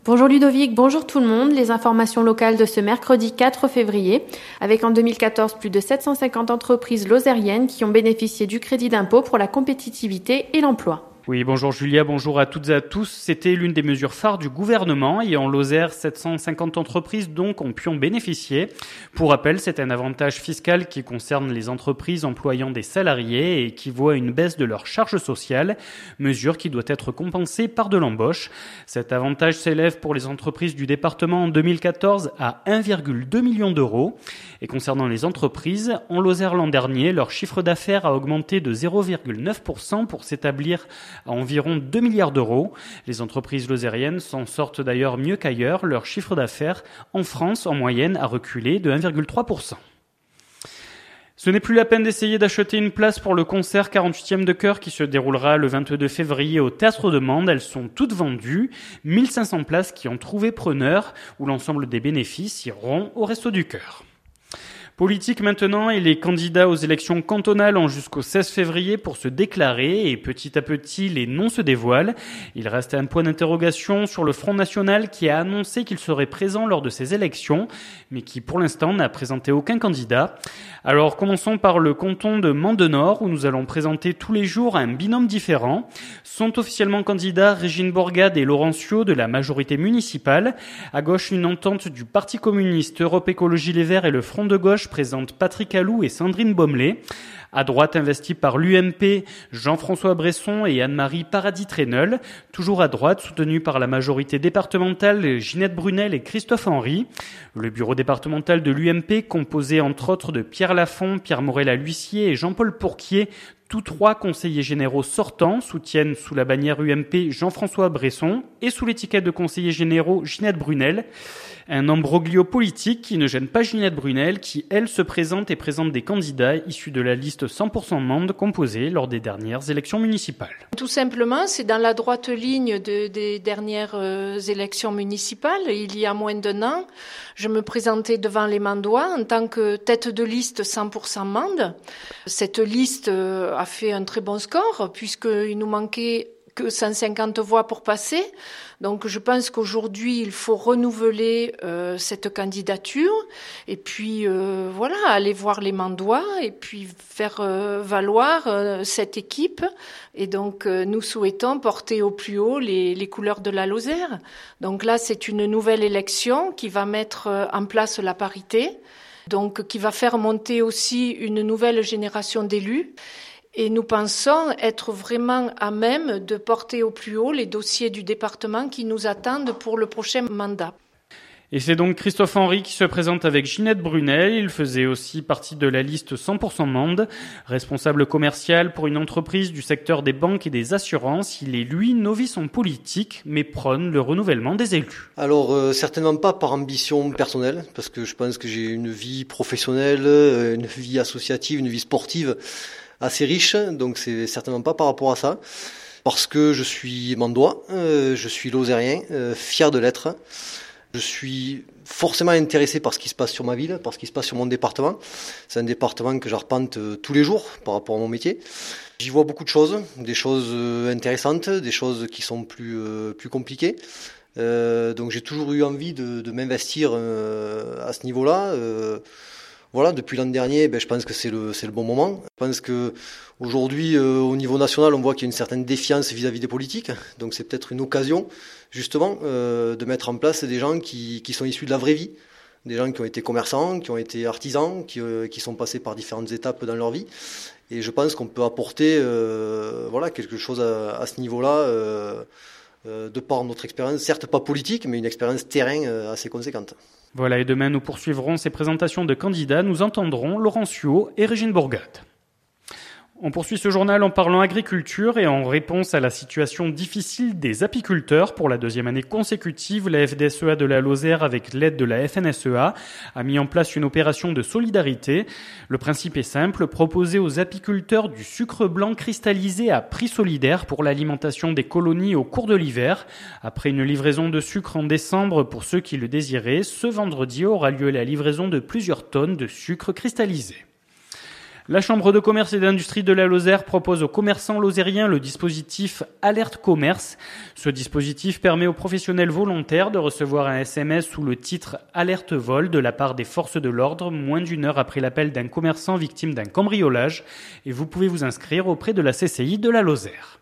Bonjour Ludovic, bonjour tout le monde. Les informations locales de ce mercredi 4 février, avec en 2014 plus de 750 entreprises lozériennes qui ont bénéficié du crédit d'impôt pour la compétitivité et l'emploi. Oui, bonjour Julia, bonjour à toutes et à tous. C'était l'une des mesures phares du gouvernement et en Lozère, 750 entreprises donc ont pu en bénéficier. Pour rappel, c'est un avantage fiscal qui concerne les entreprises employant des salariés et qui voit une baisse de leur charge sociale, mesure qui doit être compensée par de l'embauche. Cet avantage s'élève pour les entreprises du département en 2014 à 1,2 million d'euros. Et concernant les entreprises, en Lozère l'an dernier, leur chiffre d'affaires a augmenté de 0,9% pour s'établir à environ 2 milliards d'euros. Les entreprises lozériennes s'en sortent d'ailleurs mieux qu'ailleurs. Leur chiffre d'affaires en France, en moyenne, a reculé de 1,3%. Ce n'est plus la peine d'essayer d'acheter une place pour le concert 48e de chœur qui se déroulera le 22 février au Théâtre de Mende. Elles sont toutes vendues. 1500 places qui ont trouvé preneur, où l'ensemble des bénéfices iront au Resto du Cœur. Politique maintenant, et les candidats aux élections cantonales ont jusqu'au 16 février pour se déclarer et petit à petit les noms se dévoilent. Il reste un point d'interrogation sur le Front National qui a annoncé qu'il serait présent lors de ces élections, mais qui pour l'instant n'a présenté aucun candidat. Alors commençons par le canton de Mende-Nord où nous allons présenter tous les jours un binôme différent. Sont officiellement candidats Régine Bourgade et Laurencio de la majorité municipale. À gauche, une entente du Parti communiste, Europe Écologie Les Verts et le Front de gauche présente Patrick Alou et Sandrine Baumelet. À droite, investi par l'UMP, Jean-François Bresson et Anne-Marie Paradis-Trenel. Toujours à droite, soutenu par la majorité départementale, Ginette Brunel et Christophe Henry. Le bureau départemental de l'UMP, composé entre autres de Pierre Lafont, Pierre Morella-L'Huissier et Jean-Paul Pourquier, tous trois conseillers généraux sortants soutiennent sous la bannière UMP Jean-François Bresson et sous l'étiquette de conseillers généraux Ginette Brunel. Un imbroglio politique qui ne gêne pas Ginette Brunel, qui, elle, se présente et présente des candidats issus de la liste 100% Mende composée lors des dernières élections municipales. Tout simplement, c'est dans la droite ligne des dernières élections municipales. Il y a moins d'un an, je me présentais devant les Mendois en tant que tête de liste 100% Mende. Cette liste a fait un très bon score puisqu'il nous manquait que 150 voix pour passer. Donc je pense qu'aujourd'hui, il faut renouveler cette candidature et puis aller voir les Mendois et puis faire valoir cette équipe. Et donc nous souhaitons porter au plus haut les couleurs de la Lozère. Donc là, c'est une nouvelle élection qui va mettre en place la parité, donc qui va faire monter aussi une nouvelle génération d'élus. Et nous pensons être vraiment à même de porter au plus haut les dossiers du département qui nous attendent pour le prochain mandat. Et c'est donc Christophe Henry qui se présente avec Ginette Brunel. Il faisait aussi partie de la liste 100% Mende. Responsable commercial pour une entreprise du secteur des banques et des assurances, il est lui novice en politique, mais prône le renouvellement des élus. Alors certainement pas par ambition personnelle, parce que je pense que j'ai une vie professionnelle, une vie associative, une vie sportive assez riche, donc c'est certainement pas par rapport à ça. Parce que je suis mandois, je suis lozérien, fier de l'être. Je suis forcément intéressé par ce qui se passe sur ma ville, par ce qui se passe sur mon département. C'est un département que j'arpente tous les jours par rapport à mon métier. J'y vois beaucoup de choses, des choses intéressantes, des choses qui sont plus compliquées. Donc j'ai toujours eu envie de m'investir à ce niveau-là. Depuis l'an dernier, je pense que c'est le bon moment. Je pense que aujourd'hui, au niveau national, on voit qu'il y a une certaine défiance vis-à-vis des politiques. Donc c'est peut-être une occasion, justement, de mettre en place des gens qui sont issus de la vraie vie, des gens qui ont été commerçants, qui ont été artisans, qui sont passés par différentes étapes dans leur vie. Et je pense qu'on peut apporter, quelque chose à ce niveau-là. De par notre expérience, certes pas politique, mais une expérience terrain assez conséquente. Voilà, et demain nous poursuivrons ces présentations de candidats. Nous entendrons Laurencio et Régine Bourgade. On poursuit ce journal en parlant agriculture et en réponse à la situation difficile des apiculteurs. Pour la deuxième année consécutive, la FDSEA de la Lozère, avec l'aide de la FNSEA, a mis en place une opération de solidarité. Le principe est simple, proposer aux apiculteurs du sucre blanc cristallisé à prix solidaire pour l'alimentation des colonies au cours de l'hiver. Après une livraison de sucre en décembre pour ceux qui le désiraient, ce vendredi aura lieu la livraison de plusieurs tonnes de sucre cristallisé. La Chambre de commerce et d'industrie de la Lozère propose aux commerçants lozériens le dispositif Alerte Commerce. Ce dispositif permet aux professionnels volontaires de recevoir un SMS sous le titre Alerte Vol de la part des forces de l'ordre moins d'une heure après l'appel d'un commerçant victime d'un cambriolage. Et vous pouvez vous inscrire auprès de la CCI de la Lozère.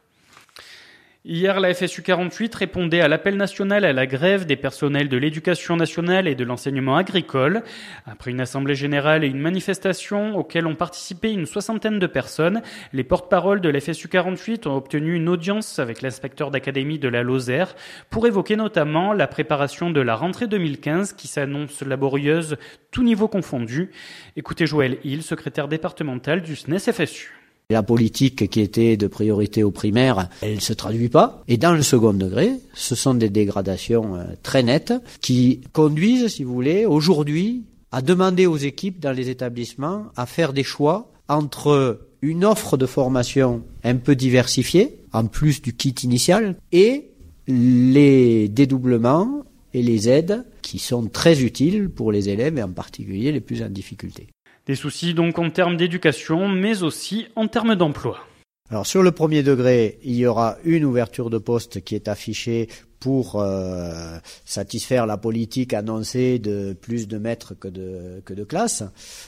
Hier, la FSU 48 répondait à l'appel national à la grève des personnels de l'éducation nationale et de l'enseignement agricole. Après une assemblée générale et une manifestation auxquelles ont participé une soixantaine de personnes, les porte-paroles de la FSU 48 ont obtenu une audience avec l'inspecteur d'académie de la Lozère pour évoquer notamment la préparation de la rentrée 2015 qui s'annonce laborieuse, tous niveaux confondus. Écoutez Joël Hill, secrétaire départemental du SNES FSU. La politique qui était de priorité au primaire, elle ne se traduit pas. Et dans le second degré, ce sont des dégradations très nettes qui conduisent, si vous voulez, aujourd'hui à demander aux équipes dans les établissements à faire des choix entre une offre de formation un peu diversifiée, en plus du kit initial, et les dédoublements et les aides qui sont très utiles pour les élèves et en particulier les plus en difficulté. Des soucis donc en termes d'éducation, mais aussi en termes d'emploi. Alors sur le premier degré, il y aura une ouverture de poste qui est affichée pour satisfaire la politique annoncée de plus de maîtres que de classes.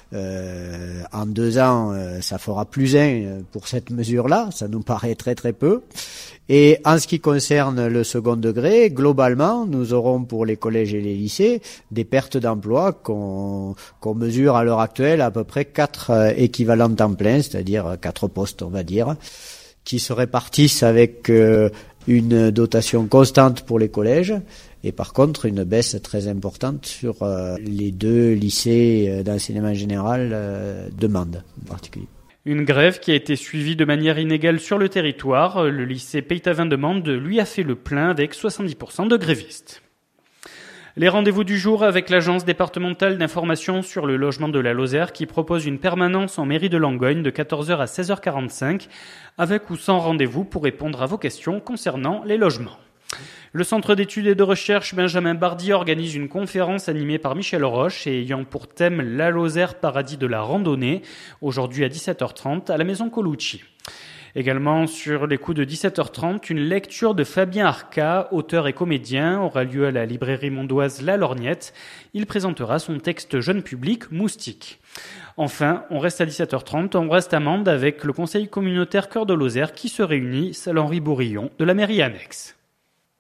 En 2 ans, ça fera plus 1 pour cette mesure-là, ça nous paraît très très peu. Et en ce qui concerne le second degré, globalement, nous aurons pour les collèges et les lycées des pertes d'emploi qu'on mesure à l'heure actuelle à peu près 4 équivalents temps plein, c'est-à-dire 4 postes, on va dire, qui se répartissent avec une dotation constante pour les collèges et par contre une baisse très importante sur les 2 lycées d'enseignement général de Mende en particulier. Une grève qui a été suivie de manière inégale sur le territoire. Le lycée Peytavin de Mende lui a fait le plein avec 70% de grévistes. Les rendez-vous du jour avec l'Agence départementale d'information sur le logement de la Lozère qui propose une permanence en mairie de Langogne de 14h à 16h45 avec ou sans rendez-vous pour répondre à vos questions concernant les logements. Le Centre d'études et de recherche Benjamin Bardy organise une conférence animée par Michel Roche et ayant pour thème La Lozère, paradis de la randonnée, aujourd'hui à 17h30 à la maison Colucci. Également sur les coups de 17h30, une lecture de Fabien Arca, auteur et comédien, aura lieu à la librairie mondoise La Lorgnette. Il présentera son texte jeune public Moustique. Enfin, on reste à 17h30, on reste à Mende avec le conseil communautaire Cœur de Lozère qui se réunit, salle Henri Bourillon de la mairie annexe.